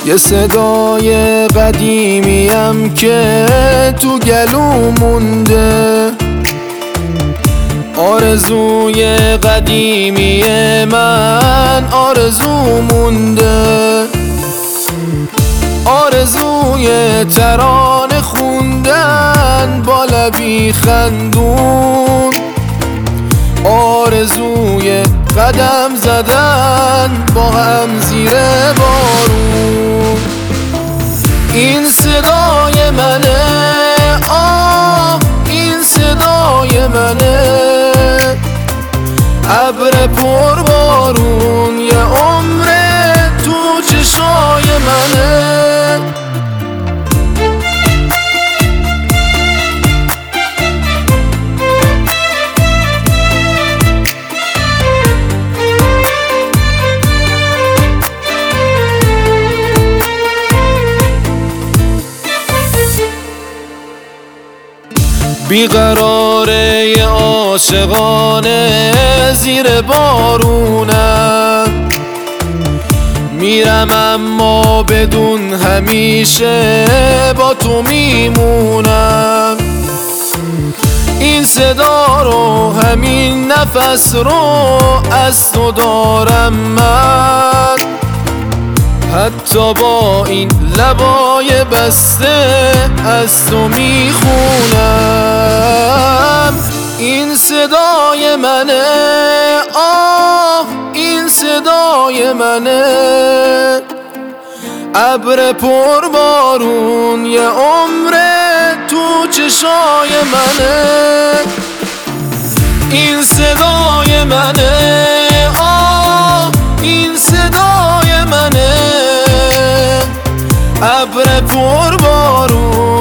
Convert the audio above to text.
یه صدای قدیمیم که تو گلو مونده، آرزوی قدیمی من آرزو مونده، آرزوی ترانه خوندن با لبی خندون، آرزوی قدم زدن با هم زیر بارون. این صدای منه، آه این صدای منه، ابر پر بارون یه عمره تو چشای منه. بیقراره یه عاشقانه زیر بارونم، میرم اما بدون همیشه با تو میمونم. این صدا رو همین نفس رو از تو دارم من، حتی با این لبای بسته از تو میخونم. این صدای منه، آه این صدای منه، ابر پر بارون یه عمره تو چشای منه. این صدای منه، آه این صدای منه، ابر پر بارون